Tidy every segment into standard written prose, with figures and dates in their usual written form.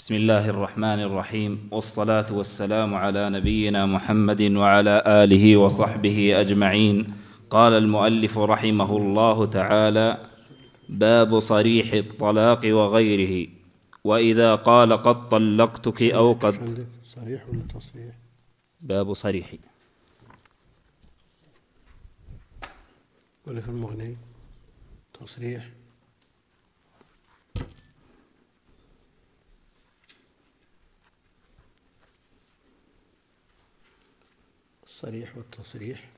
بسم الله الرحمن الرحيم، والصلاة والسلام على نبينا محمد وعلى آله وصحبه أجمعين. قال المؤلف رحمه الله تعالى: باب صريح الطلاق وغيره. وإذا قال قد طلقتك أو قد صريح ولا تصريح؟ باب صريح ولا في المغني تصريح؟ الصريح والتصريح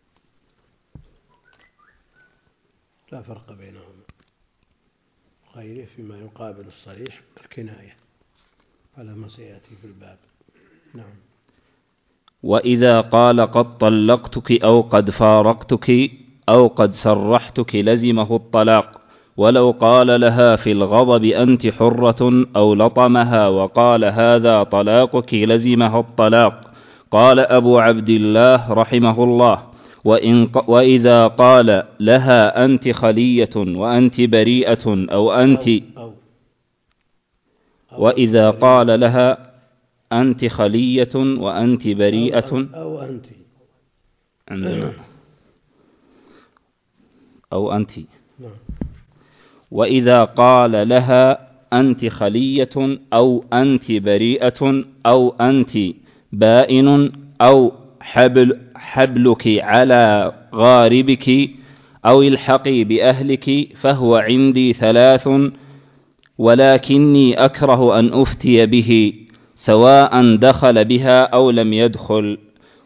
لا فرق بينهما، غيره فيما يقابل الصريح الكناية على ما سيأتي في الباب. نعم. وإذا قال قد طلقتك أو قد فارقتك أو قد سرحتك لزمه الطلاق، ولو قال لها في الغضب أنت حرة أو لطمها وقال هذا طلاقك لزمه الطلاق. قال أبو عبد الله رحمه الله: وإذا قال لها أنت خلية وأنت بريئة وإذا قال لها أنت خلية وأنت بريئة عندنا أو أنت. وإذا قال لها أنت خلية أو أنت بريئة أو أنت بائن أو حبلك على غاربك أو الحقي بأهلك فهو عندي 3، ولكني أكره أن أفتي به سواء دخل بها أو لم يدخل.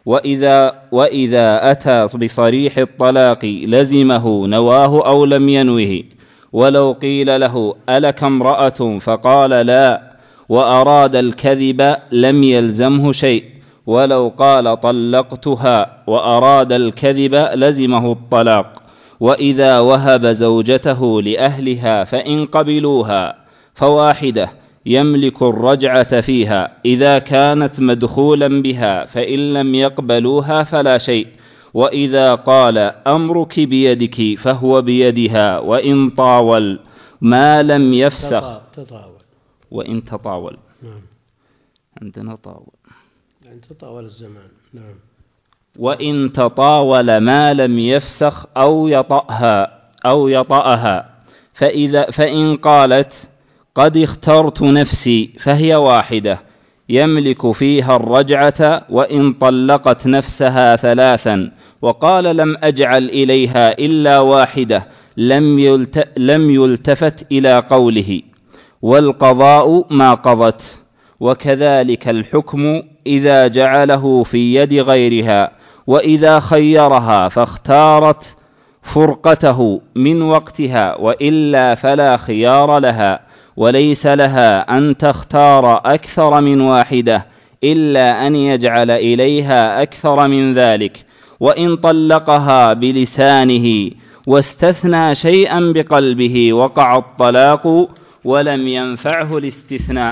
وإذا أتى بصريح الطلاق لزمه نواه أو لم ينوه، ولو قيل له ألك امرأة فقال لا وأراد الكذب لم يلزمه شيء، ولو قال طلقتها وأراد الكذب لزمه الطلاق. وإذا وهب زوجته لأهلها فإن قبلوها فواحدة يملك الرجعة فيها إذا كانت مدخولا بها، فإن لم يقبلوها فلا شيء. وإذا قال أمرك بيدك فهو بيدها، وإن طاول ما لم يفسخ وإن تطاول. عندنا طاول، يعني تطاول الزمان. نعم. وإن تطاول ما لم يفسخ أو يطأها فإن قالت قد اخترت نفسي فهي واحدة يملك فيها الرجعة، وإن طلقت نفسها 3 وقال لم أجعل إليها إلا واحدة لم يلتفت إلى قوله، والقضاء ما قضت. وكذلك الحكم إذا جعله في يد غيرها، وإذا خيرها فاختارت فرقته من وقتها وإلا فلا خيار لها، وليس لها أن تختار أكثر من واحدة إلا أن يجعل إليها أكثر من ذلك. وإن طلقها بلسانه واستثنى شيئا بقلبه وقع الطلاق ولم ينفعه الاستثناء.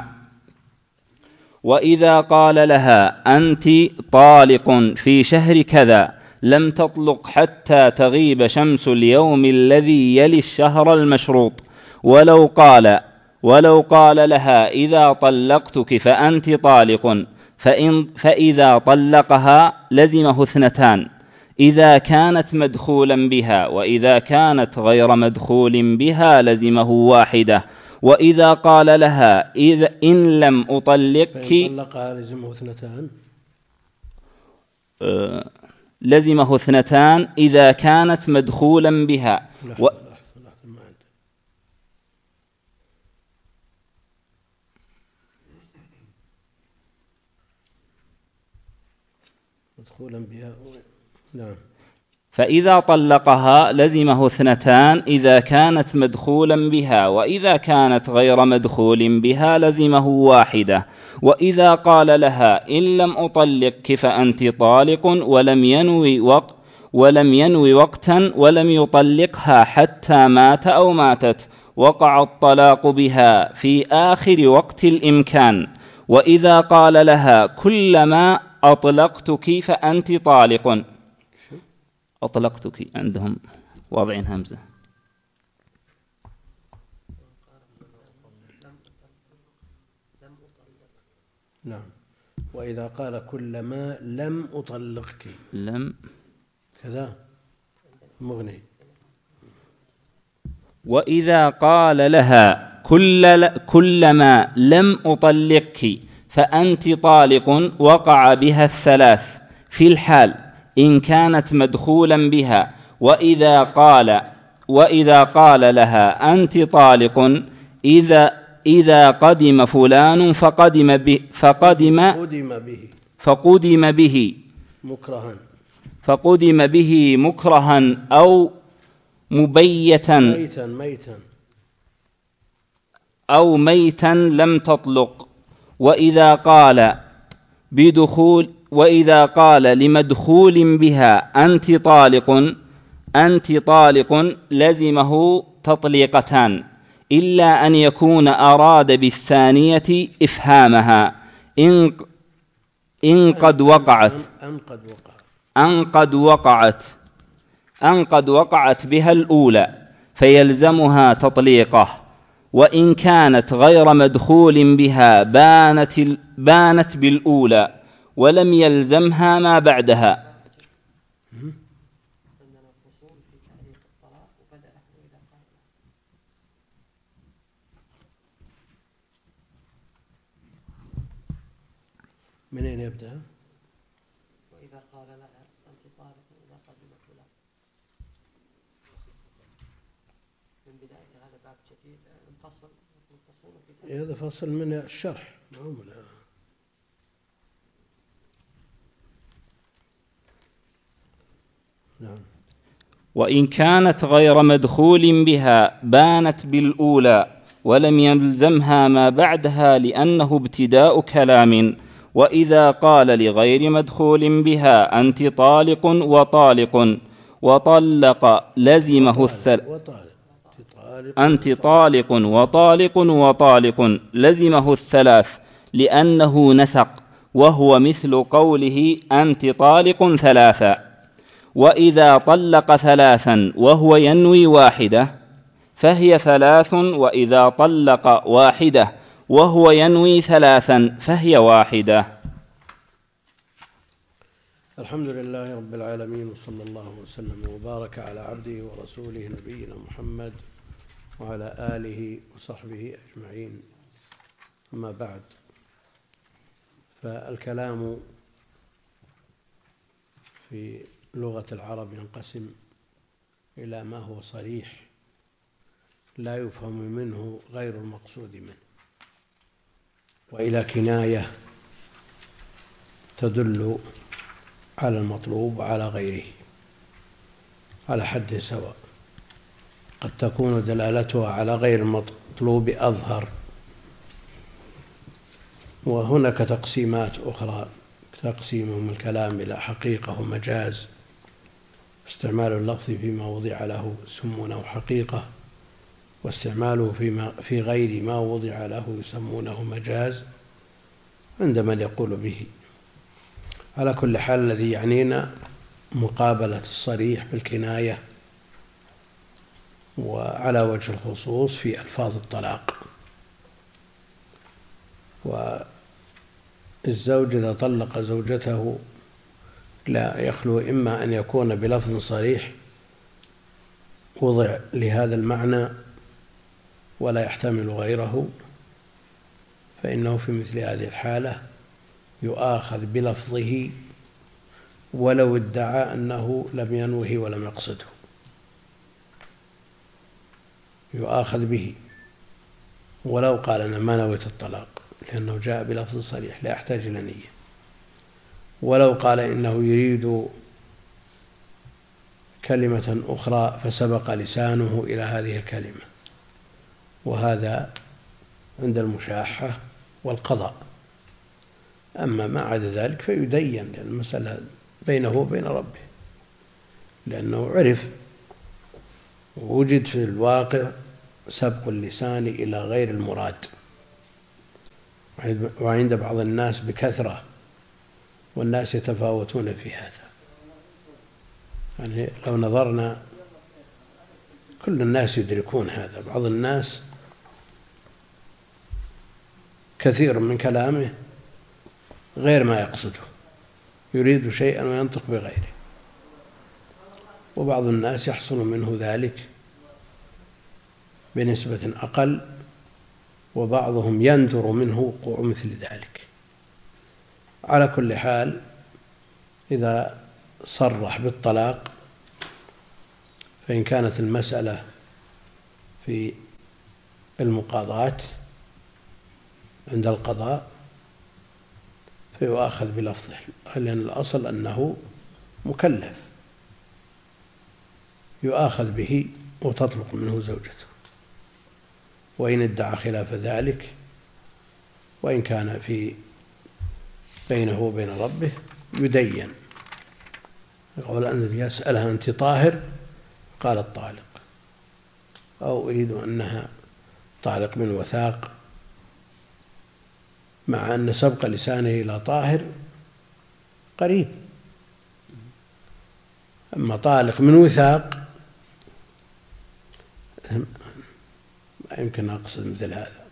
وإذا قال لها أنت طالق في شهر كذا لم تطلق حتى تغيب شمس اليوم الذي يلي الشهر المشروط، ولو قال لها إذا طلقتك فأنت طالق، فإذا طلقها لزمه 2 إذا كانت مدخولا بها، وإذا كانت غير مدخول بها لزمه 1. وإذا قال لها إن لم أطلقك لزمه 2 إذا كانت مدخولا بها. فإذا طلقها لزمه 2 إذا كانت مدخولا بها، وإذا كانت غير مدخول بها لزمه 1. وإذا قال لها إن لم أطلقك فأنت طالق ولم ينوي وقتا ولم يطلقها حتى مات أو ماتت، وقع الطلاق بها في آخر وقت الإمكان. وإذا قال لها كلما أطلقتك فأنت طالق، أطلقتك عندهم واضعين همزة، نعم. وإذا قال كلما لم أطلقك لم كذا مغني. وإذا قال لها كلما لم أطلقك فأنت طالق وقع بها الثلاث في الحال إن كانت مدخولا بها. وإذا قال لها أنت طالق إذا قدم فلان فقدم به مكرها أو ميتا لم تطلق. وإذا قال لمدخول بها أنت طالق لزمه تطليقتان إلا أن يكون أراد بالثانية إفهامها أن قد وقعت بها الأولى فيلزمها تطليقه. وإن كانت غير مدخول بها بانت بالأولى ولم يلزمها ما بعدها. من أين يبدأ؟ وإذا قال لها أنت طالق إذا قدم فلان من بداية هذا باب جديد فصل هذا فصل من الشرح. نعم. وإن كانت غير مدخول بها بانت بالأولى ولم يلزمها ما بعدها لأنه ابتداء كلام. وإذا قال لغير مدخول بها أنت طالق وطلق لزمه الثلاث لأنه نسق وهو مثل قوله أنت طالق ثلاثا. وإذا طلق ثلاثا وهو ينوي واحدة فهي ثلاث. وإذا طلق واحدة وهو ينوي ثلاثا فهي واحدة. الحمد لله رب العالمين، وصلى الله وسلم وبارك على عبده ورسوله نبينا محمد وعلى آله وصحبه أجمعين. أما بعد، فالكلام في لغة العرب ينقسم إلى ما هو صريح لا يفهم منه غير المقصود منه، وإلى كناية تدل على المطلوب وعلى غيره على حد سواء. قد تكون دلالتها على غير المطلوب أظهر. وهناك تقسيمات أخرى، تقسيمهم الكلام إلى حقيقة ومجاز، استعمال اللفظ فيما وضع له يسمونه حقيقة، واستعماله في غير ما وضع له يسمونه مجاز عند من يقول به. على كل حال الذي يعنينا مقابلة الصريح بالكناية، وعلى وجه الخصوص في ألفاظ الطلاق. والزوج إذا طلق زوجته لا يخلو إما أن يكون بلفظ صريح وضع لهذا المعنى ولا يحتمل غيره، فإنه في مثل هذه الحالة يؤاخذ بلفظه ولو ادعى أنه لم ينوه ولم يقصده، يؤاخذ به ولو قال أنا ما نويت الطلاق، لأنه جاء بلفظ صريح لا يحتاج إلى نية. ولو قال إنه يريد كلمة أخرى فسبق لسانه إلى هذه الكلمة، وهذا عند المشاحة والقضاء. أما ما عدا ذلك فيدين، لأن المسألة بينه وبين ربه، لأنه عرف ووجد في الواقع سبق اللسان إلى غير المراد، وعند بعض الناس بكثرة، والناس يتفاوتون في هذا. يعني لو نظرنا كل الناس يدركون هذا. بعض الناس كثير من كلامه غير ما يقصده، يريد شيئا وينطق بغيره. وبعض الناس يحصل منه ذلك بنسبة أقل، وبعضهم يندر منه وقوع مثل ذلك. على كل حال، إذا صرح بالطلاق فإن كانت المسألة في المقاضاة عند القضاء فيؤاخذ بلفظه، لأن الأصل أنه مكلف، يؤاخذ به وتطلق منه زوجته. وإن ادعى خلاف ذلك، وإن كان في بينه وبين ربه، يدين. يقول أن يسألها أنت طاهر؟ قالت طالق، أو أريد أنها طالق من وثاق، مع أن سبق لسانه إلى طاهر قريب. أما طالق من وثاق ما يمكن أقصد مثل هذا.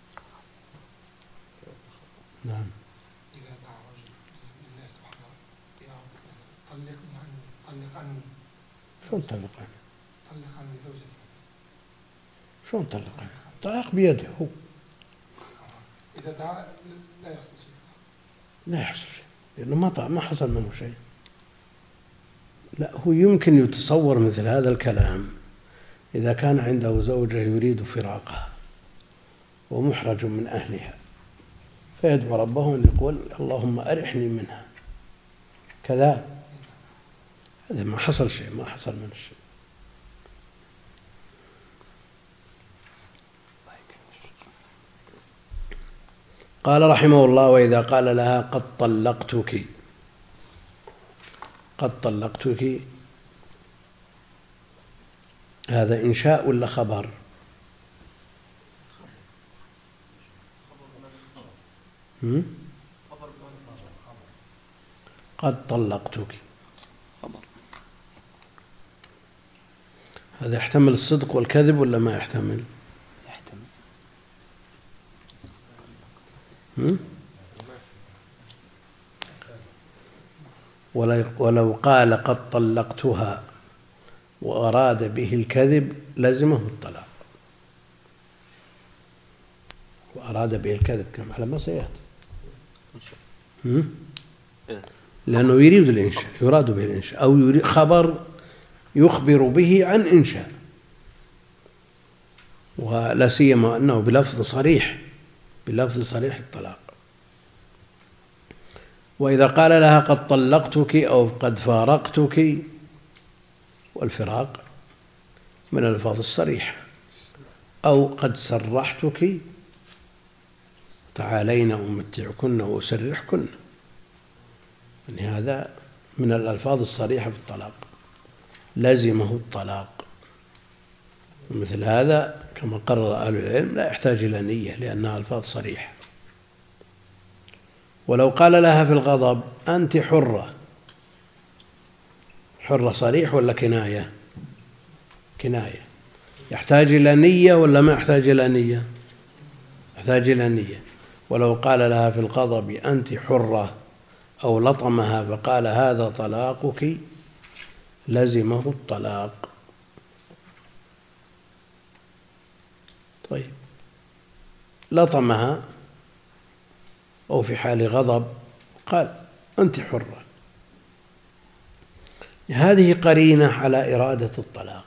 نعم. إذا دعا رجل لله سبحانه طلقني عني، طلق عني. شلون طلق عني؟ طلق عني زوجتي. شلون طلق عني؟ الطلاق بيده هو. إذا دعا لا يحصل شيء. لا يحصل شيء، لأنه ما حصل منه شيء. لا، هو يمكن يتصور مثل هذا الكلام إذا كان عنده زوجة يريد فراقها ومحرج من أهلها، فيدعو ربه أن يقول اللهم أرحني منها كذا. هذا ما حصل شيء، ما حصل منه شيء. قال رحمه الله: وإذا قال لها قد طلقتك. قد طلقتك هذا إنشاء ولا خبر؟ قد طلقتك هذا يحتمل الصدق والكذب ولا ما يحتمل؟ ولو قال قد طلقتها وأراد به الكذب لزمه الطلاق، وأراد به الكذب كما على ما سيأتي، لأنه يريد الإنشاء، يراد به الإنشاء، أو يريد خبر يخبر به عن إنشاء، ولا سيما أنه بلفظ صريح، بلفظ صريح الطلاق. وإذا قال لها قد طلقتك أو قد فارقتك، والفراق من الألفاظ الصريحة، أو قد سرحتك، تعالين أمتعكن وأسرحكن، يعني هذا من الألفاظ الصريحة في الطلاق، لزمه الطلاق. مثل هذا كما قرر أهل العلم لا يحتاج إلى نية، لأنها ألفاظ صريحة. ولو قال لها في الغضب أنت حرة، حرة صريح ولا كناية؟ كناية. يحتاج إلى نية ولا ما يحتاج إلى نية؟ يحتاج إلى نية. ولو قال لها في الغضب أنت حرة، أو لطمها فقال هذا طلاقك، لزمه الطلاق. طيب، لطمها أو في حال غضب قال أنت حرة، هذه قرينة على إرادة الطلاق.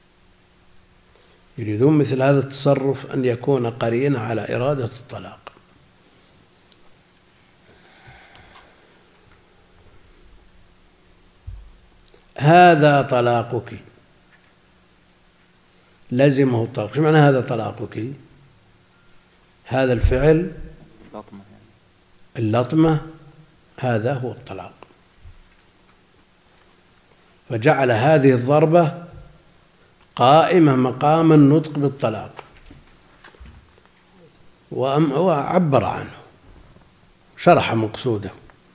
يريدون مثل هذا التصرف أن يكون قرينة على إرادة الطلاق. هذا طلاقك، لزمه الطلاق. شو معنى هذا طلاقك؟ هذا الفعل اللطمة هذا هو الطلاق، فجعل هذه الضربة قائمة مقام النطق بالطلاق، وعبر عنه، شرح مقصوده.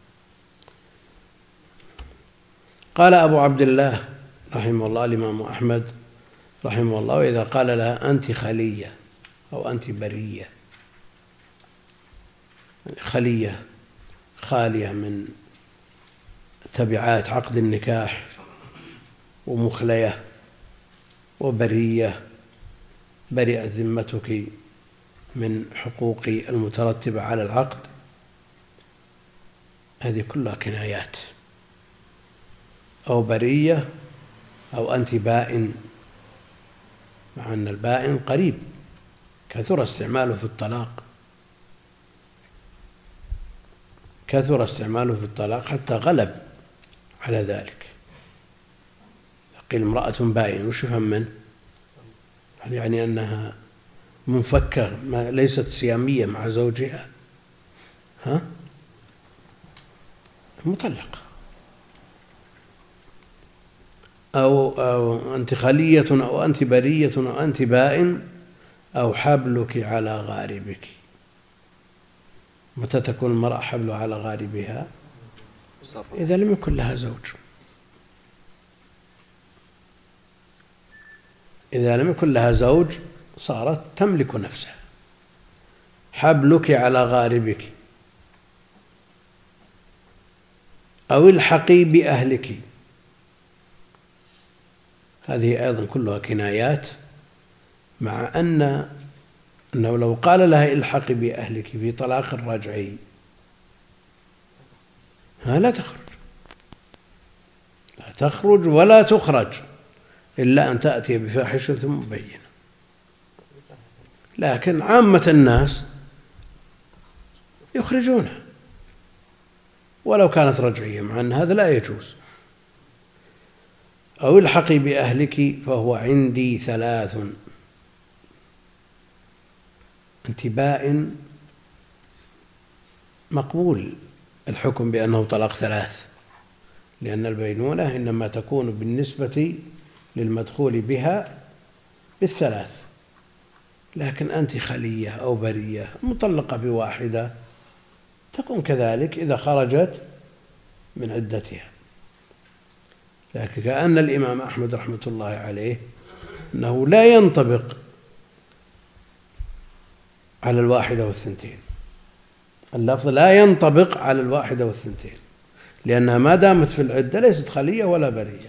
قال أبو عبد الله رحمه الله الإمام أحمد رحمه الله: وإذا قال لها أنت خلية أو أنت برية، خلية خالية من تبعات عقد النكاح ومخلية وبرية، برئت ذمتك من حقوق المترتبة على العقد، هذه كلها كنايات. أو برية أو أنت بائن، مع أن البائن قريب كثر استعماله في الطلاق، كثر استعماله في الطلاق حتى غلب على ذلك. قيل امرأة بائن، وش يفهم منه؟ يعني أنها منفكة، ليست سيامية مع زوجها، مطلقة. أو أنت خلية أو أنت برية أو أنت بائن أو حبلك على غاربك. متى تكون المرأة حبل على غاربها؟ إذا لم يكن لها زوج. إذا لم يكن لها زوج صارت تملك نفسها. حبلك على غاربك. أو الحقي بأهلك، هذه أيضا كلها كنايات، مع أنه لو قال لها الحقي بأهلك في طلاق رجعي لا تخرج ولا تخرج إلا أن تأتي بفاحشة مبينة. لكن عامة الناس يخرجونها ولو كانت رجعية، مع أن هذا لا يجوز. أو الحقي بأهلك فهو عندي 3. أنت بائن مقبول الحكم بأنه طلاق 3، لأن البينونة إنما تكون بالنسبة للمدخول بها بال3. لكن أنت خلية أو برية مطلقة بواحدة تكون كذلك إذا خرجت من عدتها. لكن كأن الإمام أحمد رحمة الله عليه أنه لا ينطبق على 1 و2، اللفظ لا ينطبق على 1 و2، لأنها ما دامت في العدة ليست خلية ولا برية،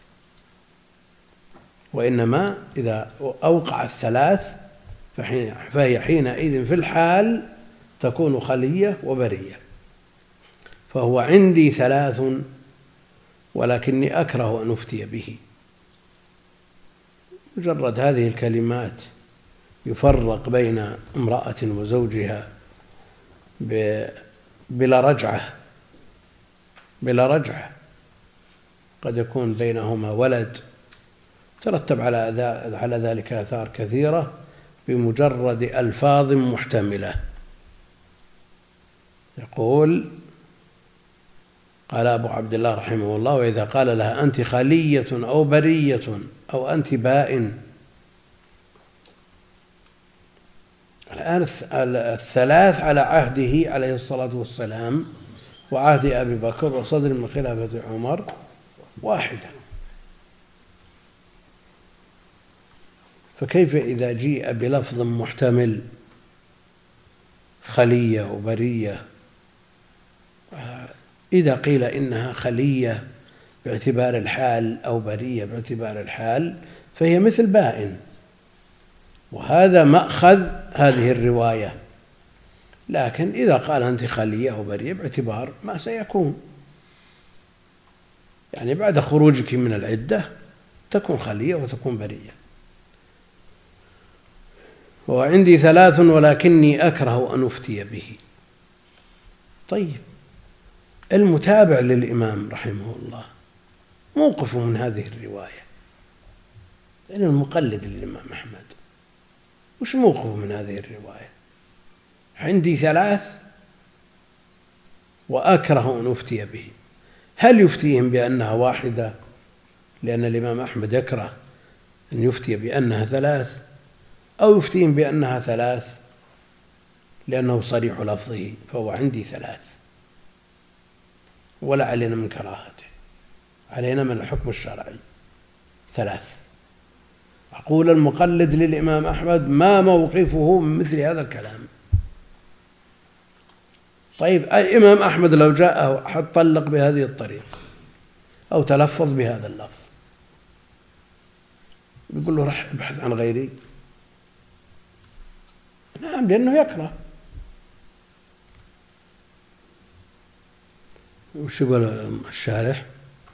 وإنما إذا أوقع 3 فهي حينئذ في الحال تكون خلية وبرية. فهو عندي 3 ولكني أكره أن أفتي به. مجرد هذه الكلمات يفرق بين امرأة وزوجها بلا رجعة، قد يكون بينهما ولد، ترتب على ذلك آثار كثيرة بمجرد ألفاظ محتملة. يقول قال أبو عبد الله رحمه الله: وإذا قال لها أنت خلية أو برية أو أنت بائن. الآن 3 على عهده عليه الصلاة والسلام وعهد أبي بكر وصدر من خلافة عمر 1. فكيف إذا جيء بلفظ محتمل خلية وبرية؟ إذا قيل إنها خلية باعتبار الحال أو برية باعتبار الحال فهي مثل بائن، وهذا مأخذ هذه الرواية. لكن إذا قال أنت خلية أو برية باعتبار ما سيكون، يعني بعد خروجك من العدة تكون خلية وتكون برية. وعندي 3 ولكني أكره أن أفتي به. طيب، المتابع للإمام رحمه الله موقفه من هذه الرواية، لأن المقلد للإمام أحمد وش موقفه من هذه الرواية؟ عندي 3 وأكره أن أفتي به. هل يفتيهم بأنها 1 لأن الإمام أحمد يكره أن يفتي بأنها 3، أو يفتيهم بأنها 3 لأنه صريح لفظه فهو عندي 3؟ ولا علينا من كراهته، علينا من الحكم الشرعي 3. أقول المقلد للإمام أحمد ما موقفه من مثل هذا الكلام؟ طيب الإمام أحمد لو جاءه حد طلق بهذه الطريقة أو تلفظ بهذا اللفظ يقول له رح ابحث عن غيري؟ نعم، لأنه يكره. وش يقول الشارح؟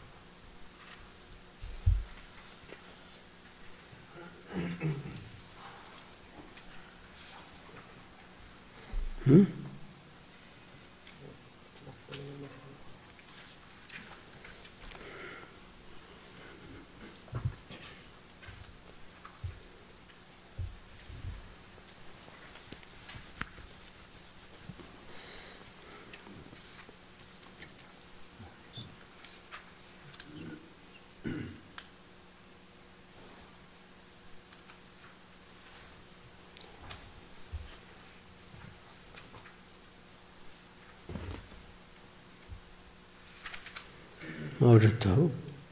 ما وجدته.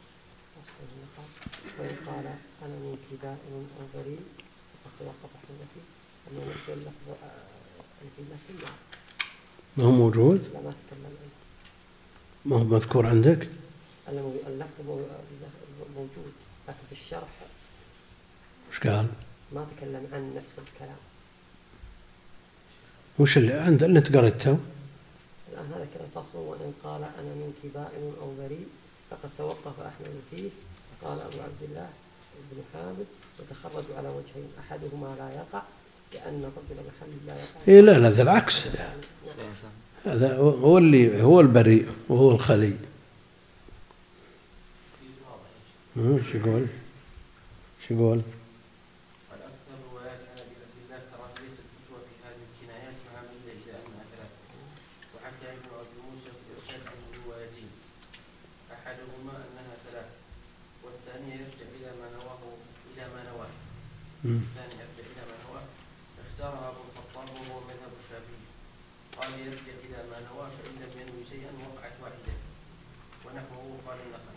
وإن قال أنا منك دائم أو بريء فقد توقف حجتي أما نفس اللفظ الحجة ما هو موجود؟ لا، ما تكلم عنه. ما هو مذكور عندك؟ اللفظ موجود لكن في الشرح وش قال؟ ما تكلم عن نفس الكلام. وش اللي أنت قرأته؟ الآن هذا كذا فصل. وإن قال أنا منك بائن أو بريء فقد توقف أحمد فيه. قال أبو عبد الله بن حامد وتخرج على وجهين أحدهما لا يقع لأن الرجل محل لا يقع. إيه لا هذا العكس. هذا هو البريء وهو الخلي. شو يقول؟ الأكثر روايات عن أبي عبد الله تراجيت الفتوى في هذه الكنايات مع ميل إلى أنها ثلاثة. وحكى ابن أبي موسى في الإرشاد عن روايتين أحدهما أنها ثلاثة والثانية يرجع إلى ما نواه اختارها أبو الخطاب وهو مذهب الشافعي. قال يرجع إلى ما نواه فإن لم ينوي شيئا وقعت واحدة ونحوه قال النخعي.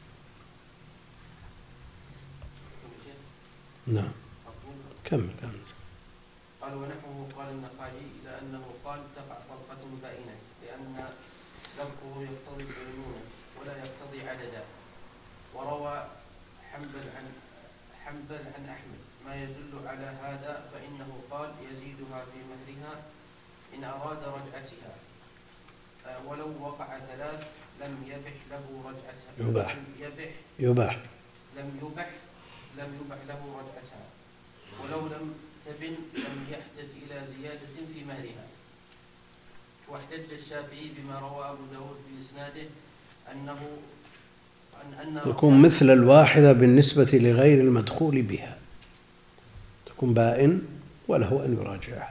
نعم كمل. قال ونحوه قال النخعي إلى أنه قال تقع طلقة بائنة لأن لفظه يقتضي البينونة ولا يقتضي عددا. وروى حنبل عن أحمد ما يدل على هذا فإنه قال يزيدها في مهرها إن أراد رجعتها ولو وقع ثلاث لم يبح له رجعتها. لم يبح له رجعتها ولو لم تبن لم يحتج إلى زيادة في مهرها. واحتج الشافعي بما روى أبو داود بإسناده أنه تكون مثل الواحدة بالنسبة لغير المدخول بها، تكون بائن وله أن يراجعها.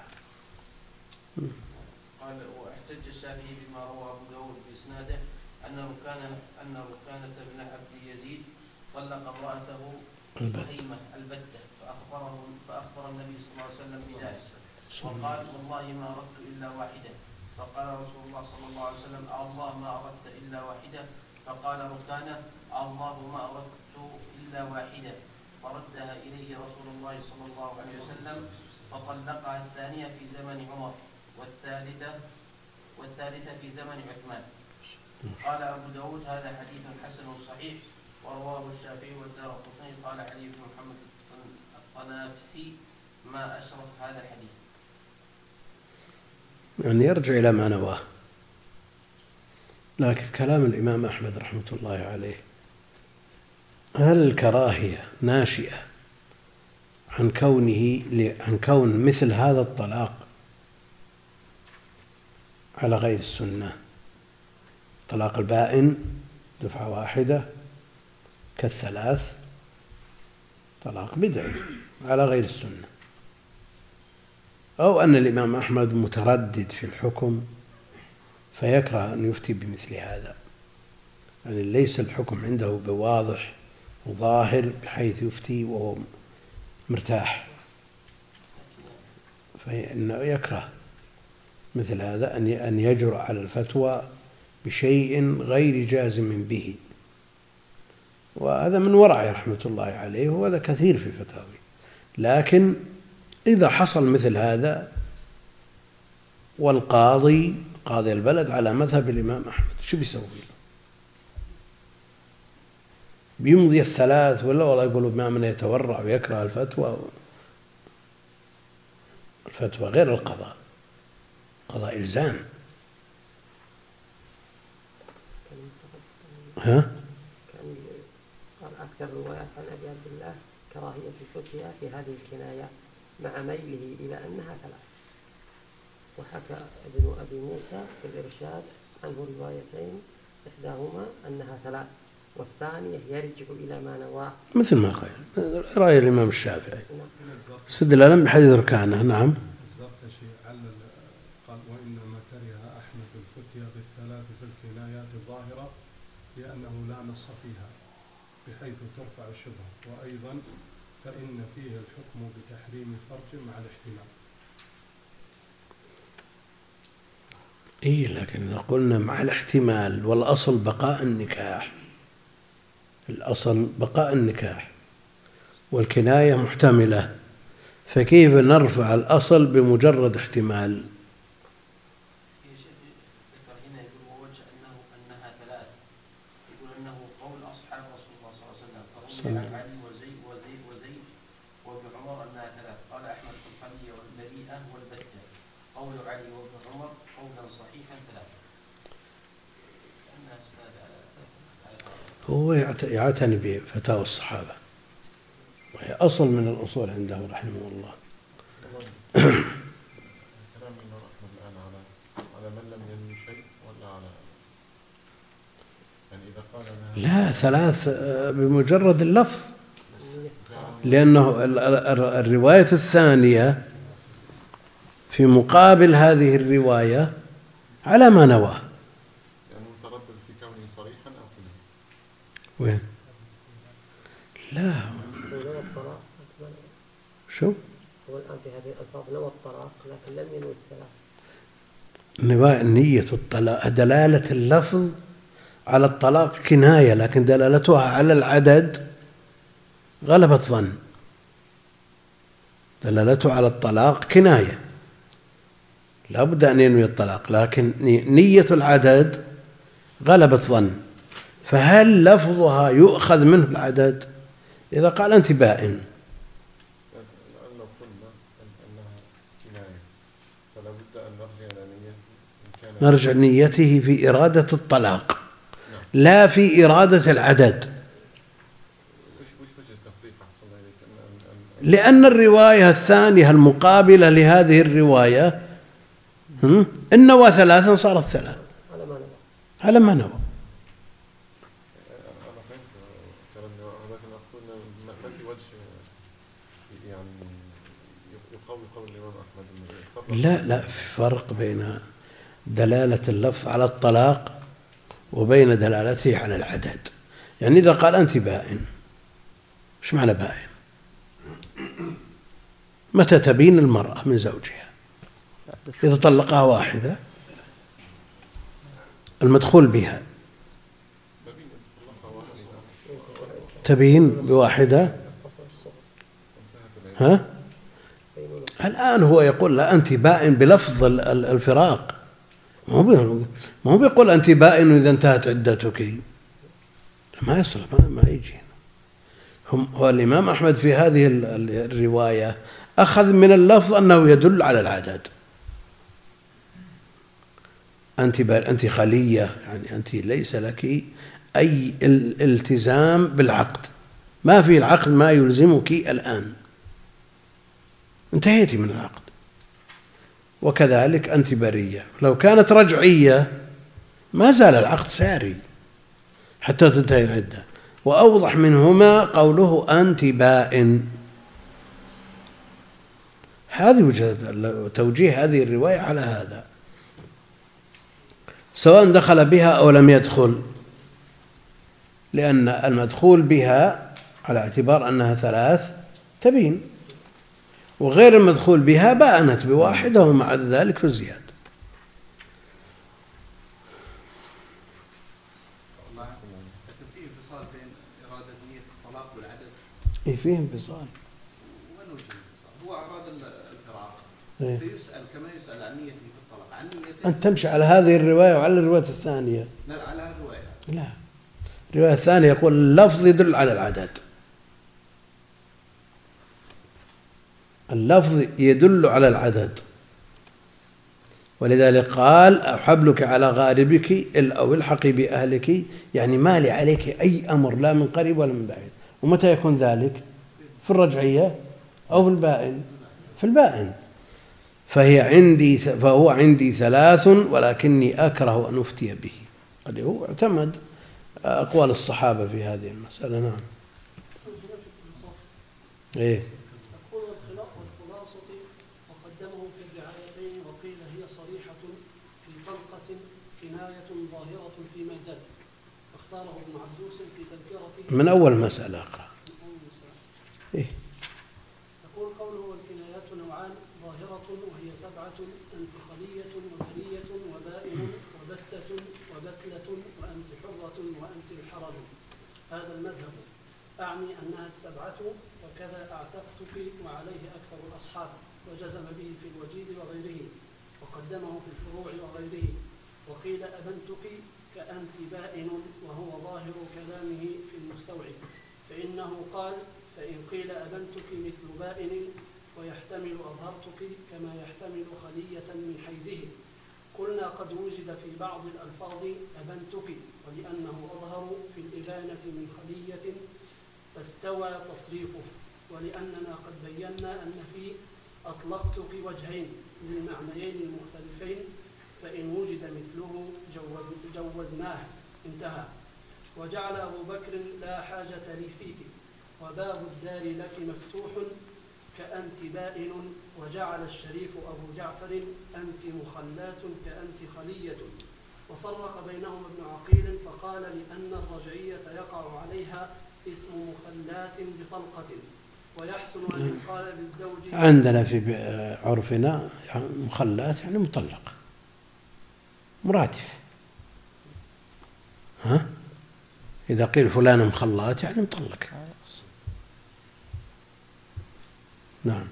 قال واحتج الشافعي بما روى أبو داود بإسناده أن ركانة بن عبد يزيد طلق امرأته بهيمة البتة فأخبر النبي صلى الله عليه وسلم بذلك وقال والله ما أردت إلا واحدة. فقال رسول الله صلى الله عليه وسلم الله ما أردت إلا واحدة. فقال ركانة الله ما أردت إلا واحدة. فردها إليه رسول الله صلى الله عليه وسلم فطلقها الثانية في زمن عمر والثالثة في زمن عثمان. قال أبو داود هذا حديث حسن صحيح ورواه الشافعي والدارقطني. قال علي بن محمد الطنافسي ما أشرف هذا الحديث. يعني يرجع إلى ما نواه. لكن كلام الإمام أحمد رحمة الله عليه، هل الكراهية ناشئة عن كون مثل هذا الطلاق على غير السنة؟ طلاق البائن دفعة واحدة كالثلاث طلاق بدعي على غير السنة، أو أن الإمام أحمد متردد في الحكم فيكره أن يفتي بمثل هذا، يعني ليس الحكم عنده بواضح وظاهر بحيث يفتي وهو مرتاح، فإنه يكره مثل هذا أن يجرؤ على الفتوى بشيء غير جازم به. وهذا من ورعه رحمة الله عليه، وهذا كثير في فتاوي. لكن إذا حصل مثل هذا والقاضي قاضي البلد على مذهب الإمام أحمد شو بيسوي له؟ بيمضي الثلاث ولا والله يقولوا ما من يتورع ويكره الفتوى؟ الفتوى غير القضاء، قضاء إلزام. ها؟ قال أكثر الروايات عن أبي عبد الله كراهية الفتيا في هذه الكناية مع ميله إلى أنها ثلاث. وحكى ابن أبي موسى في الإرشاد عنه روايتين، إحداهما أنها ثلاث والثانية يرجع إلى ما نواه، مثل ما قال رأي الإمام الشافعي استدلالا بحديث ركانة. نعم. الزركشي علل قال وإنما كره أحمد الفتيا بالثلاث في الكنايات الظاهرة لأنه لا نص فيها بحيث ترفع الشبهة، وأيضا فإن فيه الحكم بتحريم فرج مع الاحتمال. لكن إذا قلنا مع الاحتمال والأصل بقاء النكاح، الأصل بقاء النكاح والكناية محتملة، فكيف نرفع الأصل بمجرد احتمال؟ هنا يقول ووجه أنها ثلاث، يقول أنه قول أصحاب رسول الله صلى الله عليه وسلم، فروي عن علي وزيد وابن عمر أنها ثلاث. قال أحمد في الحلية والمليئة والبتة، قول علي وابن عمر قولا صحيحا ثلاث. هو يعتني بفتاوى الصحابة وهي أصل من الأصول عنده رحمه الله. كلام الإمام أحمد الآن على من لم ينوي شيء ولا على يعني إذا قال لا ثلاث بمجرد اللفظ، لأنه الرواية الثانية في مقابل هذه الرواية على ما نواه. يعني متردد في كونه صريحا أو كله. وين؟ لا شو؟ هو الآن في هذه الألفاظ نوى الطلاق لكن لم ينوي الثلاث. نية الطلاق دلالة اللفظ على الطلاق كناية، لكن دلالتها على العدد غلبت ظن. دلالته على الطلاق كناية، لا بد أن ينوي الطلاق، لكن نية العدد غلبت ظن. فهل لفظها يؤخذ منه العدد؟ إذا قال أنت بائن لو قلنا أنها كناية فلا بد أن نرجع إلى نيته، نرجع نيته في إرادة الطلاق لا في إرادة العدد. وش وجه التفريق أحسن إليك؟ لأن الرواية الثانية المقابلة لهذه الرواية إن نوى ثلاثا صارت ثلاث على ما نوى. أنا فهمت كلام ولكن أقول ما في وجه يعني يقوي قول الإمام أحمد. لا فرق بين دلالة اللفظ على الطلاق وبين دلالته على العدد. يعني إذا قال أنت بائن، إيش معنى بائن؟ متى تبين المرأة من زوجها؟ إذا طلقها واحدة المدخول بها تبين بواحدة. ها؟ الآن هو يقول لا أنت بائن بلفظ الفراق، ما هو بيقول أنت بائن إذا انتهت عدتك، ما يصل ما يجي. هو الإمام أحمد في هذه الرواية أخذ من اللفظ أنه يدل على العدد. أنت خلية، يعني أنت ليس لك أي التزام بالعقد، ما في العقد ما يلزمك الآن، انتهيتي من العقد. وكذلك أنت برية، لو كانت رجعية ما زال العقد ساري حتى تنتهي العدة. وأوضح منهما قوله أنت بائن. هذه وجهة توجيه هذه الرواية على هذا، سواء دخل بها أو لم يدخل، لأن المدخول بها على اعتبار أنها ثلاث تبين، وغير المدخول بها بانت بواحدة ومع ذلك في الزيادة. فيه انفصال بين إرادة نية الطلاق والعدد. فيه انفصال. وين وجه الانفصال؟ هو أراد الفراق فيسأل كما يسأل عن نيته في الطلاق عن نيته. أنت تمشي على هذه الرواية وعلى الرواية الثانية. لا على الرواية. لا، الرواية الثانية يقول اللفظ يدل على العدد. اللفظ يدل على العدد، ولذلك قال أحبلك على غاربك أو الحقي بأهلك، يعني ما لي عليك أي أمر لا من قريب ولا من بعيد. ومتى يكون ذلك؟ في الرجعية أو في البائن؟ في البائن. فهو عندي 3 ولكني أكره أن أفتي به. قد هو اعتمد أقوال الصحابة في هذه المسألة. نعم. إيه. والخلاصة وقدمه في الرعايتين وقيل هي صريحة في طلقة كناية ظاهرة فيما زاد، واختاره ابن عبدوس في تذكرته. من أول مسألة أقرأ. إيه. يقول قوله والكنايات نوعان: ظاهرة وهي 7، أنت خلية وبرية وبائن وبتة وبتلة وأنت حرة وأنت الحرج. هذا المذهب أعني أنها 7، وكذا أعتقتك وعليه أكثر الأصحاب، وجزم به في الوجيز وغيره، وقدمه في الفروع وغيره. وقيل أبنتك كأنت بائن، وهو ظاهر كلامه في المستوعب، فإنه قال: فإن قيل أبنتك مثل بائن، ويحتمل أظهرتك كما يحتمل خلية من حيزه. قلنا قد وجد في بعض الألفاظ أبنتك، ولأنه أظهر في الإبانة من خلية فاستوى تصريفه، ولأننا قد بينا أن في أطلقتك وجهين للمعنيين المختلفين، فإن وجد مثله جوزناه. انتهى. وجعل أبو بكر لا حاجة لي فيك، وباب الدار لك مفتوح كأنت بائن. وجعل الشريف أبو جعفر أنت مخلات كأنت خلية. وفرق بينهم ابن عقيل فقال: لأن الرجعية يقع عليها اسم مخلات بطلقة، ويحسن أن يقال للزوج. عندنا في عرفنا مخلات يعني مطلق مرادف. ها؟ إذا قيل فلان مخلات يعني مطلق. نعم.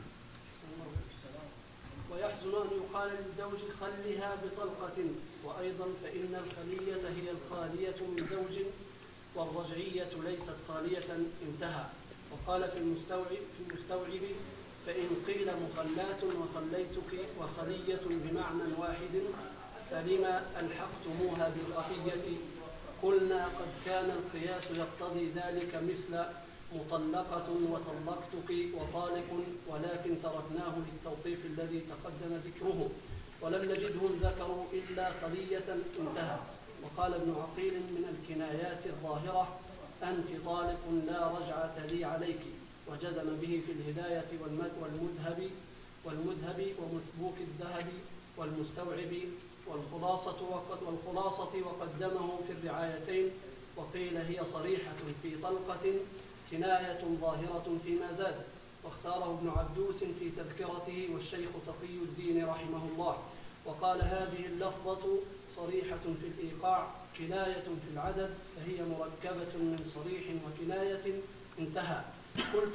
ويحسن أن يقال للزوج خلها بطلقة. وأيضا فإن الخلية هي الخالية من زوج، والرجعية ليست خالية. انتهى. وقال في المستوعب: فإن قيل مخلات وخليتك وخلية بمعنى واحد فلما ألحقتموها بالخفية؟ قلنا قد كان القياس يقتضي ذلك، مثل مطلقة وطلقتك وطالق، ولكن تركناه للتوقيف الذي تقدم ذكره، ولم نجدهم ذكروا إلا خلية. انتهى. وقال ابن عقيل: من الكنايات الظاهرة أنت طالق لا رجعة لي عليك، وجزم به في الهداية والمذهب ومسبوك الذهب والمستوعب والخلاصة وقدمه في الرعايتين. وقيل هي صريحة في طلقة كناية ظاهرة فيما زاد، واختاره ابن عبدوس في تذكرته والشيخ تقي الدين رحمه الله. وقال: هذه اللفظة صريحة في الإيقاع كناية في العدد، فهي مركبة من صريح وكناية. انتهى. قلت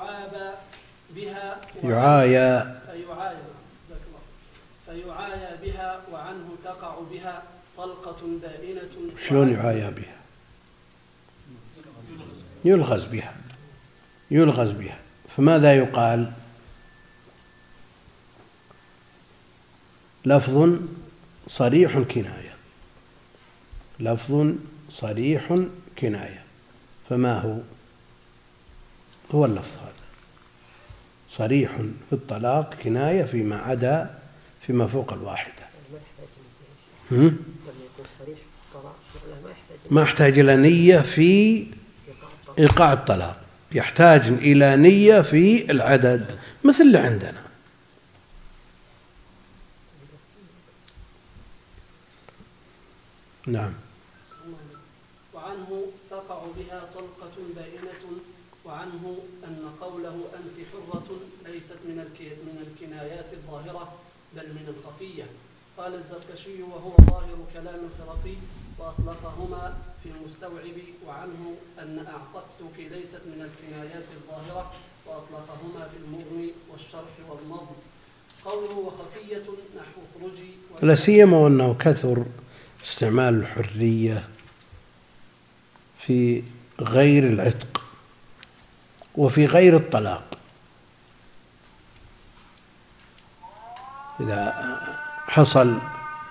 فيعايا بها وعنه تقع بها طلقة بائنة. شلون يعايا بها؟ يلغز بها. فماذا يقال؟ لفظ صريح كناية، لفظ صريح كناية. فما هو اللفظ هذا؟ صريح في الطلاق كناية فيما عدا فيما فوق الواحدة. ما يحتاج إلى نية في إيقاع الطلاق، يحتاج إلى نية في العدد مثل اللي عندنا. نعم. وعنه تقع بها طلقة بائنة. وعنه أن قوله أنت حرة ليست من الكنايات الظاهرة بل من الخفية. قال الزركشي وهو ظاهر كلام الخرقي وأطلقهما في المستوعب. وعنه أن أعتقتك ليست من الكنايات الظاهرة وأطلقهما في المغني والشرح والنظم. قوله وخفية نحو خروجي لا سيما وأنه كثر استعمال الحرية في غير العتق وفي غير الطلاق. إذا حصل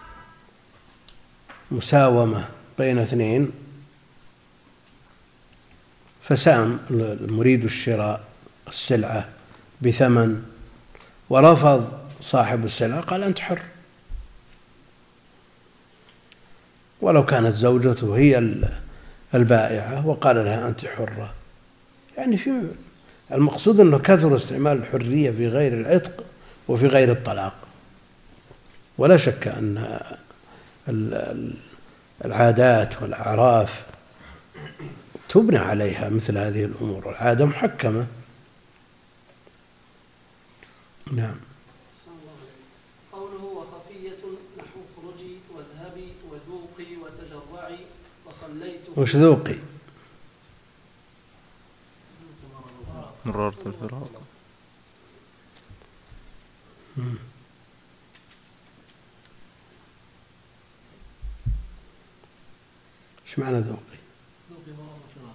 مساومة بين اثنين فسام المريد الشراء السلعة بثمن ورفض صاحب السلعة قال أنت حر، ولو كانت زوجته هي البائعة وقال لها أنت حرة. يعني في المقصود أنه كثر استعمال الحرية في غير العتق وفي غير الطلاق. ولا شك أن العادات والأعراف تبنى عليها مثل هذه الأمور، والعادة محكمة. نعم. قوله وخفية نحو خروجي واذهبي وذوقي وتجرعي وخليته. وش ذوقي؟ مرارة الفراق. ايش معنى ذوقي؟ ذوقي مرارة الفراق.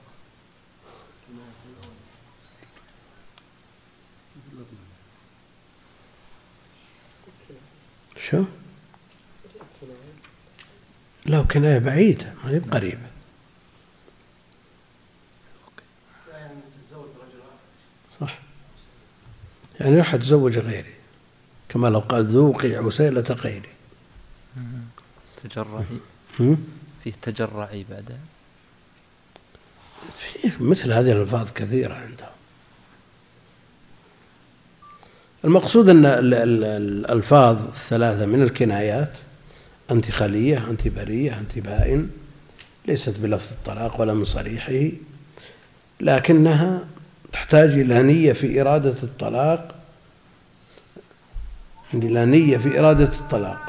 شو؟ لو كناية بعيدة ما هي بقريبة. صح، يعني راح تزوج غيري، كما لو قال ذوقي عسيلة غيري. تجرعي فيه تجرعي بعدها. فيه مثل هذه الألفاظ كثيرة عندهم. المقصود أن الألفاظ الثلاثة من الكنايات أنت خلية، أنت برية، أنت بائن، ليست بلفظ الطلاق ولا من صريحه، لكنها تحتاج إلى نية في إرادة الطلاق، إلى نية في إرادة الطلاق،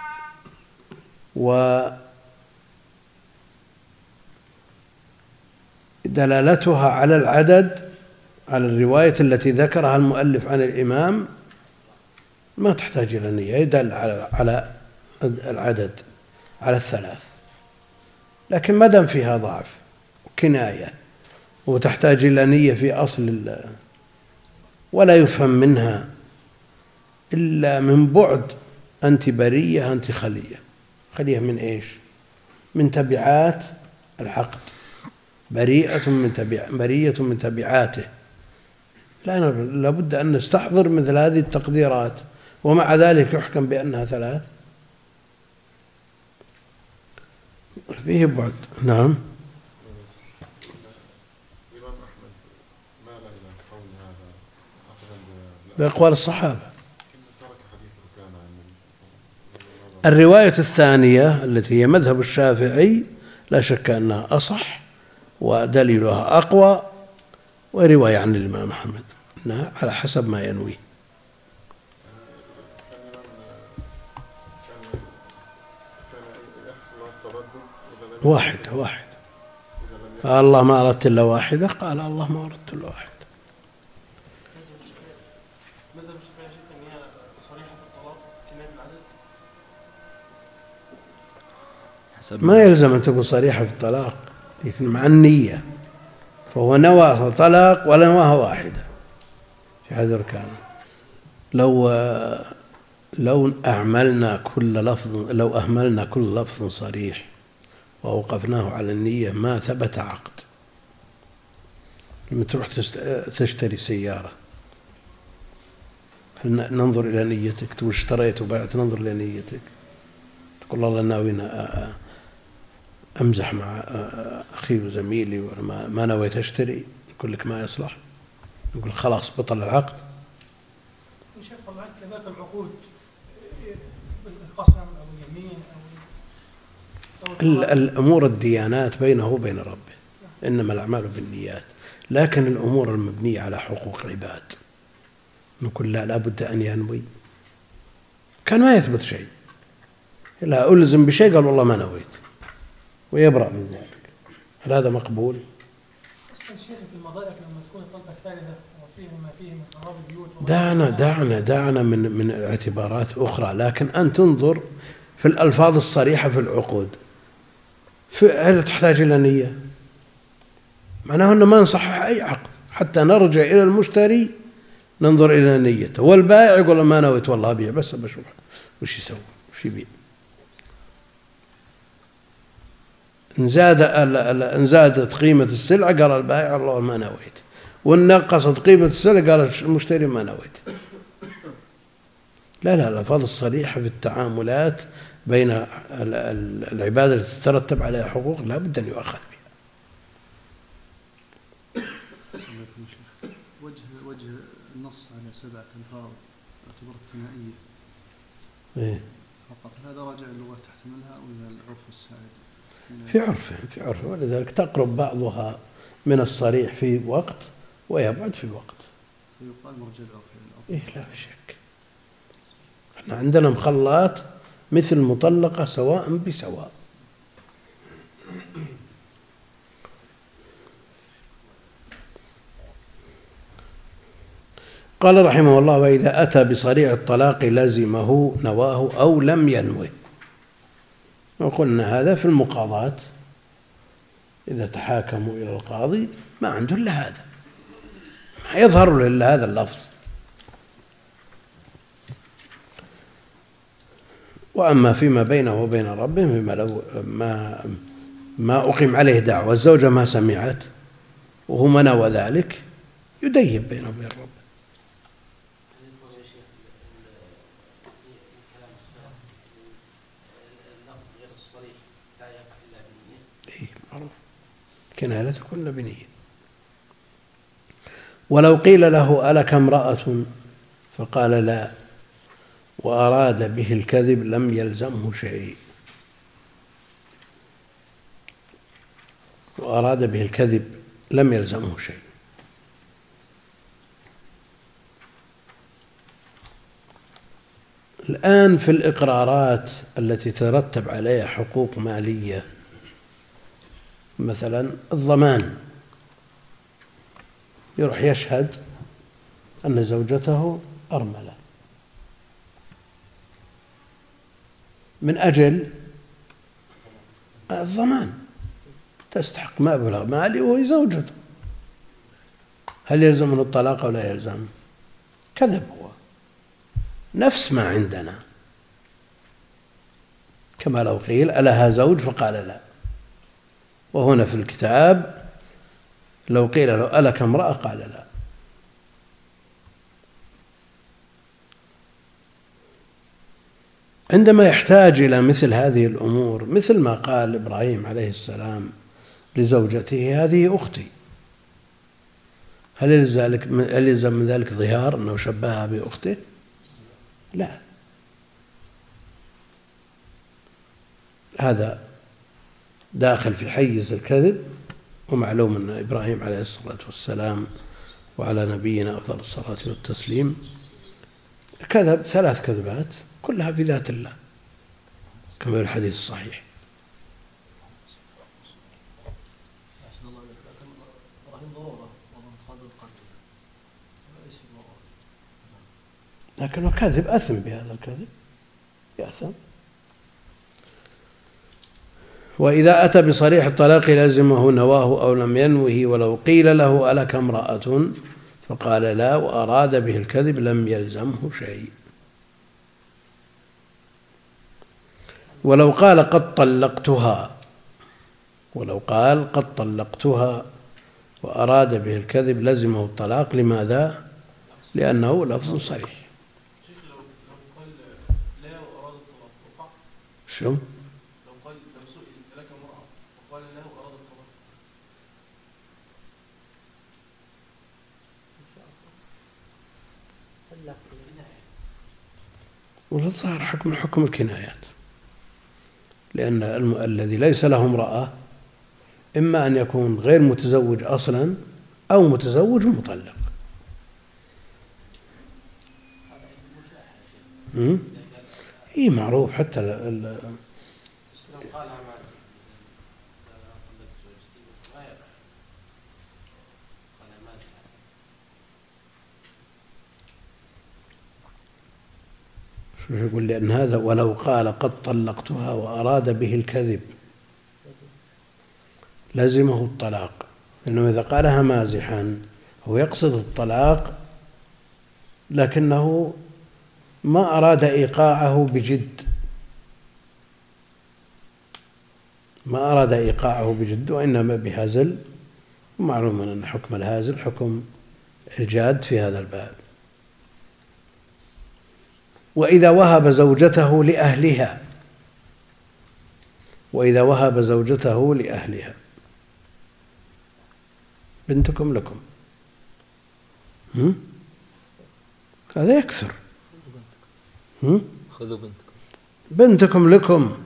ودلالتها على العدد، على الرواية التي ذكرها المؤلف عن الإمام ما تحتاج إلى نية، يدل على العدد، على الثلاث. لكن ما دام فيها ضعف كناية وتحتاج إلى نية في أصل ولا يفهم منها إلا من بعد أنت برية أنت خلية. خلية من إيش؟ من تبعات العقد، برية من تبعاته. لا بد أن نستحضر مثل هذه التقديرات، ومع ذلك يحكم بأنها ثلاث، فيه بعد. نعم. بأقوال الصحابة. الرواية الثانية التي هي مذهب الشافعي لا شك أنها أصح ودليلها أقوى، ورواية عن الإمام أحمد على حسب ما ينوي. واحدة قال الله ما أردت إلا واحدة، قال الله ما أردت إلا واحدة. ما يلزم أن تكون صريحة في الطلاق، لكن مع النية، فهو نوى طلاق ولا نواها واحدة في هذا الأركان. لو أهملنا كل لفظ صريح وأوقفناه على النية ما ثبت عقد. لما تروح تشتري سيارة ننظر إلى نيتك، تقول اشتريت وبعت، ننظر إلى نيتك، تقول الله ناوي أمزح مع أخي وزميلي وما نويت أشتري، يقول لك ما يصلح، يقول خلاص بطل العقد. شيخ طبعا كذلك العقود بالقسم أو اليمين أو الأمور الديانات بينه وبين ربه، إنما الأعمال بالنيات. لكن الأمور المبنية على حقوق العباد نقول لا بد أن ينوي. كان ما يثبت شيء، لا ألزم بشيء قال والله ما نويت ويبرأ من ذلك، هل هذا مقبول؟ الشيخ في المضايق لما تكون الطلقة الثالثة وفيه ما فيه من خراب البيوت دعنا من اعتبارات أخرى، لكن أن تنظر في الألفاظ الصريحة في العقود. هل تحتاج إلى نية؟ معناه أنه ما نصحح أي عقد حتى نرجع إلى المشتري ننظر إلى نيته، والبائع يقول ما نويت والله أبيع بس بشوف وش يسوي وش يبيع. إن زادت قيمة السلعة قال البائع الله ما نويت، وإن نقصت قيمة السلعة قال المشتري ما نويت. لا الألفاظ الصريحة في التعاملات بين العبادة التي تترتب عليها حقوق لا بد أن يؤخذ بها. وجه النص على 7 ألفاظ اعتبرت ثنائية فقط، هذا راجع اللغة تحتملها أو العرف السائد؟ في عرف، ولذلك تقرب بعضها من الصريح في وقت ويبعد في وقت. فيقال مرجع العرف. لا شك. احنا عندنا مخلات مثل مطلقة سواء بسواء. قال رحمه الله: وإذا أتى بصريح الطلاق لزمه نواه أو لم ينوه. وقلنا هذا في المقاضاة إذا تحاكموا إلى القاضي ما عنده إلا هذا، ما يظهر له إلا هذا اللفظ. وأما فيما بينه وبين ربه ما أقيم عليه دعوة الزوجة ما سمعت وهو ما نوى ذلك يديب بينه وبين ربه. معروف كناية تكون بنية. ولو قيل له ألك امرأة فقال لا وأراد به الكذب لم يلزمه شيء. وأراد به الكذب لم يلزمه شيء. الآن في الإقرارات التي ترتب عليها حقوق مالية، مثلا الضمان، يروح يشهد أن زوجته أرملة من أجل الضمان، تستحق مبلغ مالي وهي زوجته. هل يلزمه الطلاق أو لا يلزم؟ كذب هو، نفس ما عندنا، كما لو قيل ألها زوج فقال لا. وهنا في الكتاب لو قيل له ألك امرأة قال لا. عندما يحتاج إلى مثل هذه الأمور، مثل ما قال إبراهيم عليه السلام لزوجته هذه أختي، هل يلزم من ذلك ظهار أنه شبهها بأخته؟ لا، هذا داخل في حيز الكذب. ومعلوم أن إبراهيم عليه الصلاة والسلام وعلى نبينا أفضل الصلاة والتسليم كذب 3 كذبات كلها في ذات الله كما في الحديث الصحيح. لكنه كذب أثم بهذا الكذب، يأثم. وإذا أتى بصريح الطلاق لازمه نواه أو لم ينوه. ولو قيل له ألك امرأة فقال لا وأراد به الكذب لم يلزمه شيء. ولو قال قد طلقتها وأراد به الكذب لزمه الطلاق. لماذا؟ لأنه لفظ صريح. لو قال لا وأراد الطلاق وقع؟ شو؟ لو سئل لك امرأة وقال لا وأراد الطلاق. والظاهر حكم الكنايات، لأن الذي ليس له امرأة إما أن يكون غير متزوج أصلا أو متزوج ومطلق. إيه معروف حتى يقول لأن هذا ولو قال قد طلقتها وأراد به الكذب لزمه الطلاق، لأنه إذا قالها مازحا هو يقصد الطلاق لكنه ما أراد إيقاعه بجد، ما أراد إيقاعه بجد وإنما بهزل، ومعلوم أن حكم الهازل حكم الجاد في هذا الباب. وإذا وهب زوجته لأهلها، وإذا وهب زوجته لأهلها، بنتكم لكم، هذا يكثر، خذوا بنتكم لكم،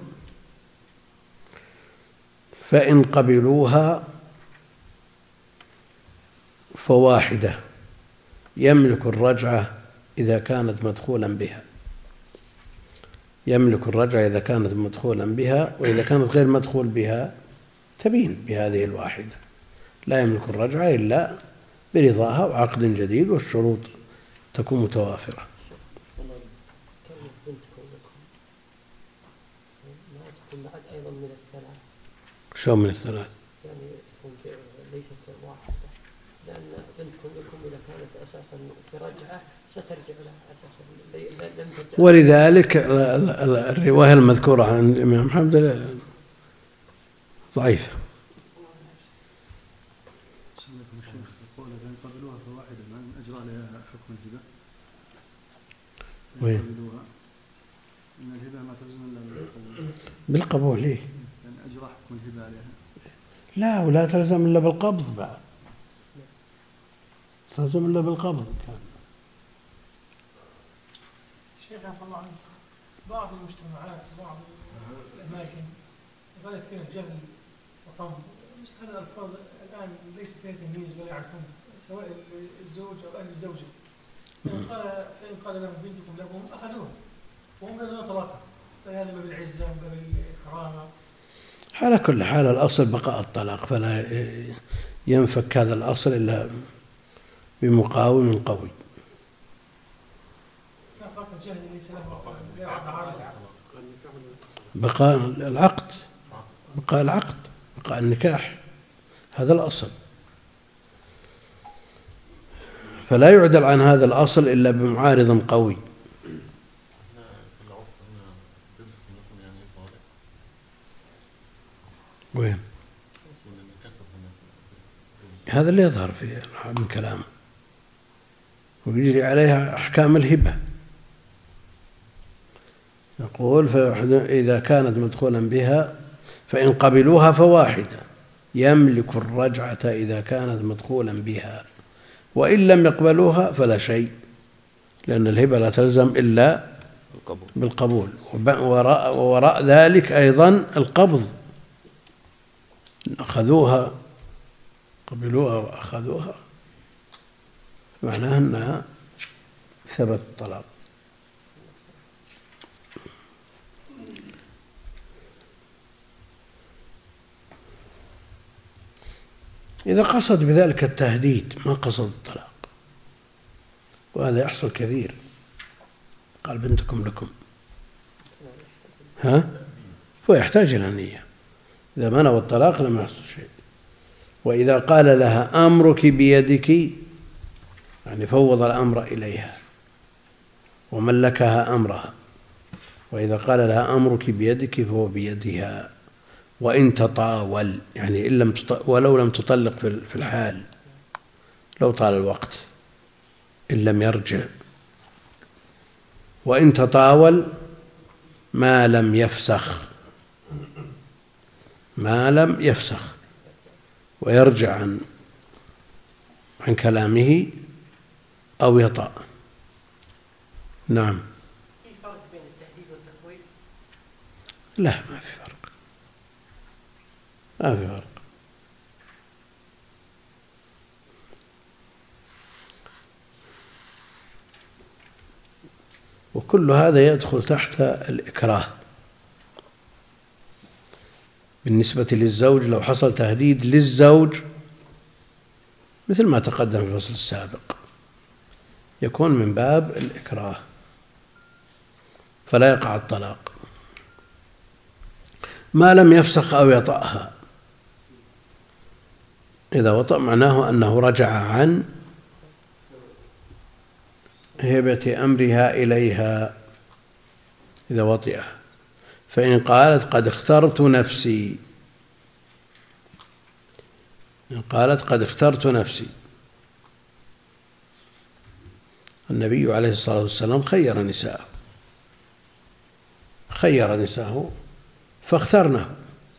فإن قبلوها فواحدة يملك الرجعة إذا كانت مدخولا بها، يملك الرجعة إذا كانت مدخولا بها، وإذا كانت غير مدخول بها تبين بهذه الواحدة، لا يملك الرجعة إلا برضاها وعقد جديد والشروط تكون متوافرة. أيضا من الثلاث. شو من الثلاث؟ يعني تكون ليست واحدة، لأن بنتكم لكم إذا كانت أساسا في رجعة سترجع لها أساسا لم ترجع. ولذلك الرواية المذكورة عن الإمام محمد ضعيفة. يقول إذا قبلوها فواحدة ما أجرى عليها حكم الهبة. وين؟ إن الهبة ما تلزم إلا بالقبول. ليه؟ يعني أجرى حكم الهبة عليها. لا، ولا تلزم إلا بالقبض بعد، تلزم إلا بالقبض. شيخ عفوا الله عنك، بعض المجتمعات وبعض الأماكن غالب فيها جهل وطمع، مثل هذه الألفاظ الآن ليس فيها تمييز ولا يعرفون سواء الزوج أو أهل الزوجة. فإن قال لهم بنتكم لكم أخذوها وهم لا طلاقها، فهذا باب العزة وباب الكرامة. على كل حال الأصل بقاء الطلاق، فلا ينفك هذا الأصل إلا بمقاوم قوي. بقاء العقد، بقاء العقد، بقاء النكاح، هذا الأصل، فلا يعدل عن هذا الأصل إلا بمعارض قوي. وين؟ هذا اللي يظهر في من كلامه، ويجري عليها أحكام الهبة. يقول إذا كانت مدخولا بها فإن قبلوها فواحدة يملك الرجعة إذا كانت مدخولا بها، وإن لم يقبلوها فلا شيء، لأن الهبة لا تلزم إلا بالقبول، ووراء ذلك أيضا القبض، أخذوها قبلوها وأخذوها معناها أنها ثبت الطلاق. إذا قصد بذلك التهديد ما قصد الطلاق، وهذا يحصل كثير، قال بنتكم لكم، فيحتاج إلى نية. إذا ما نوى الطلاق لم يحصل شيء. وإذا قال لها أمرك بيدك، يعني فوض الأمر إليها وملكها أمرها، وإذا قال لها أمرك بيدك فهو بيدها. وإن تطاول، يعني ولو لم تطلق في الحال، لو طال الوقت إن لم يرجع. وإن تطاول ما لم يفسخ ويرجع عن كلامه أو يطأ. نعم. في فرق بين التهديد والتخويف؟ لا، ما في فرق. وكل هذا يدخل تحت الإكراه. بالنسبة للزوج لو حصل تهديد للزوج مثل ما تقدم في الفصل السابق يكون من باب الإكراه. فلا يقع الطلاق ما لم يفسخ أو يطأها. إذا وطأ معناه أنه رجع عن هبة أمرها إليها إذا وطئها. فإن قالت قد اخترت نفسي، إن قالت قد اخترت نفسي، النبي عليه الصلاة والسلام خير نساءه فاخترناه.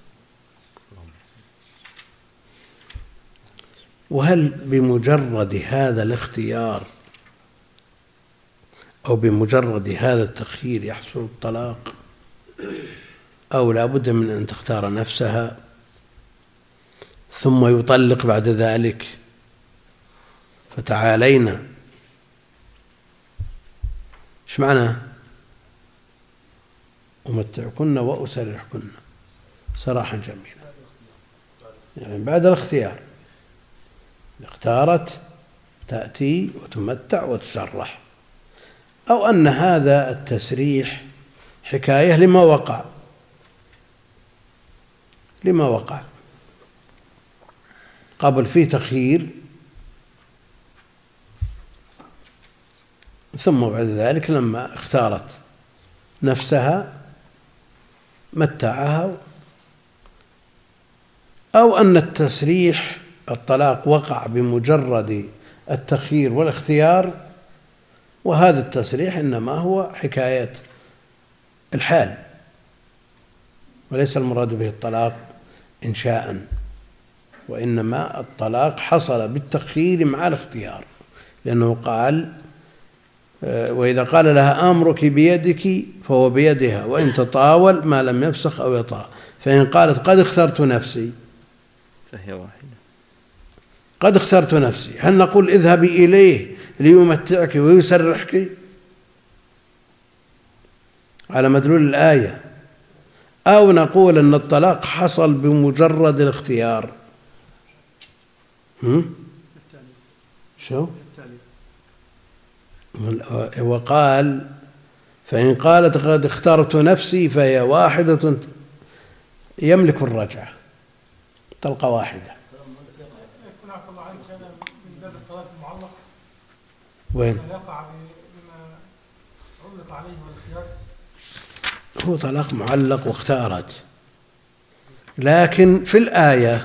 وهل بمجرد هذا الاختيار أو بمجرد هذا التخيير يحصل الطلاق، أو لا بد من أن تختار نفسها ثم يطلق بعد ذلك؟ فتعالينا، إيش معنى أمتعكن وأسرحكن سراحا جميلا؟ يعني بعد الاختيار اختارت تأتي وتمتع وتسرح، أو أن هذا التسريح حكاية لما وقع قبل فيه تخيير، ثم بعد ذلك لما اختارت نفسها متعها، أو أن التسريح الطلاق وقع بمجرد التخيير والاختيار، وهذا التسريح إنما هو حكاية الحال وليس المراد به الطلاق إنشاء، وإنما الطلاق حصل بالتخيير مع الاختيار، لأنه قال وإذا قال لها أمرك بيدك فهو بيدها وإن تطاول ما لم يفسخ أو يطاع. فإن قالت قد اخترت نفسي فهي واحدة. قد اخترت نفسي، هل نقول اذهبي إليه ليمتعك ويسرحك على مدلول الآية، أو نقول أن الطلاق حصل بمجرد الاختيار؟ شو؟ وقال فإن قالت قد اخترت نفسي فهي واحدة يملك الرجعة، طلقة واحدة. وين؟ هو طلاق معلق واختارت، لكن في الآية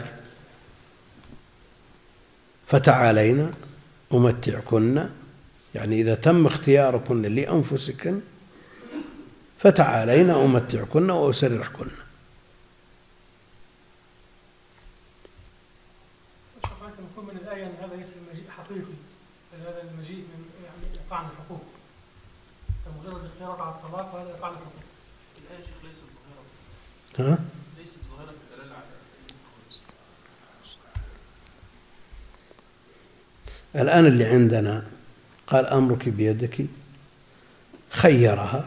فتعالينا أمتعكن، يعني إذا تم اختياركن لأنفسكن فتعالينا أمتعكن وأسرحكن. يكون من الآية أن هذا ليس المجيء حقيقي، بل هذا المجيء من يعني إيقاع الحقوق، فمجرد اختيارك على الطلاق وهذا إيقاع الحقوق. الآية شيخ ليست ظاهرة. ليست ظاهرة في الدلالة على الآن اللي عندنا قال أمرك بيدك، خيرها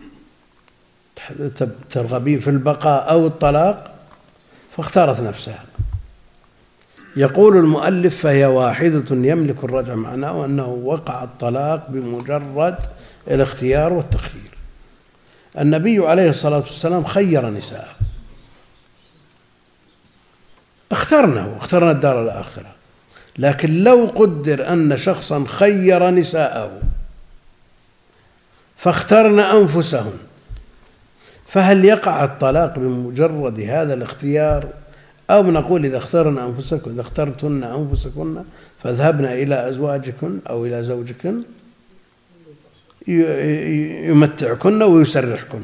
ترغبين في البقاء أو الطلاق فاختارت نفسها. يقول المؤلف فهي واحدة يملك الرجع، معناه أنه وقع الطلاق بمجرد الاختيار والتخيير. النبي عليه الصلاة والسلام خير نساءه، اخترنا الدار الآخرة، لكن لو قدر أن شخصا خير نساءه فاخترن أنفسهم، فهل يقع الطلاق بمجرد هذا الاختيار، أو نقول إذا اخترتن أنفسكن فاذهبن إلى أزواجكن أو إلى زوجكن يمتعكن ويسرحكن؟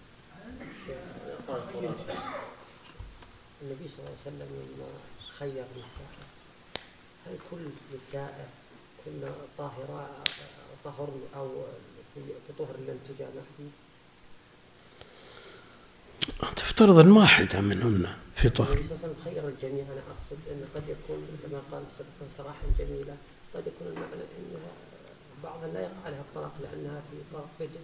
النبي صلى الله عليه وسلم لما خير نساء، هل كل نساء كنا طهر أو في طهر لم تجامع فيه؟ تفترض أن واحدة منهن في طهر. النبي صلى الله عليه وسلم خير الجميع. أنا أقصد أن قد يكون كما قال سبقا سراحا جميلة، قد يكون المعنى أنها بعضا لا يقع عليها الطلاق لأنها في طرف بجد.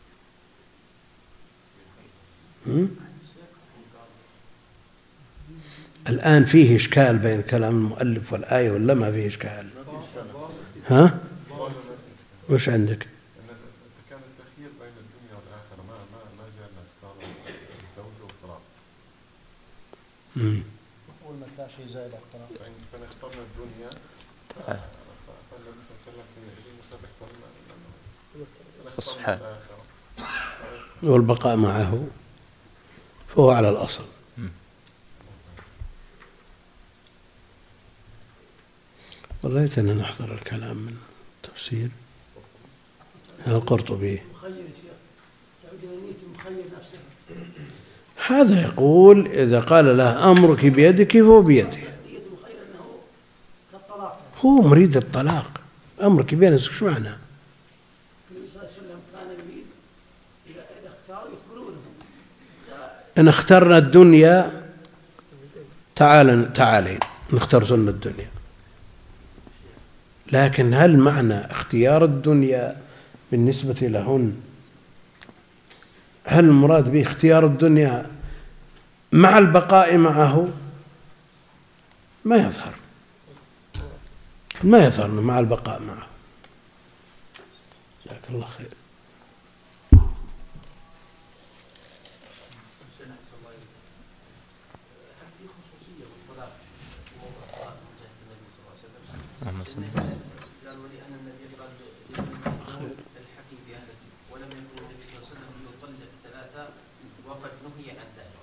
الآن فيه إشكال بين كلام المؤلف والآية ولا ما فيه إشكال؟ ها؟ وش عندك؟ كان التخيير بين الدنيا والآخرة لا شيء زائد على الطلاق. فإن اخترنا الدنيا فالنبي صلى الله عليه وسلم في مسابح الصحة والبقاء معه فهو على الأصل. وليتنا نحضر الكلام من تفسير القرطبي. هذا يقول إذا قال له أمرك بيدك فهو بيده، هو مريد الطلاق. أمرك بيدك شو معنى؟ إن اخترنا الدنيا تعالين نختار سنة الدنيا، لكن هل معنى اختيار الدنيا بالنسبة لهن، هل المراد به اختيار الدنيا مع البقاء معه؟ ما يظهر مع البقاء معه. جزاك الله خير. قال ولأن النبي قال الحكي بأهله ولم يكن النبي صلى الله عليه وسلم يطلق ثلاثة وقد نهي عن ذلك.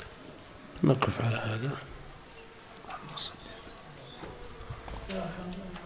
نقف على هذا.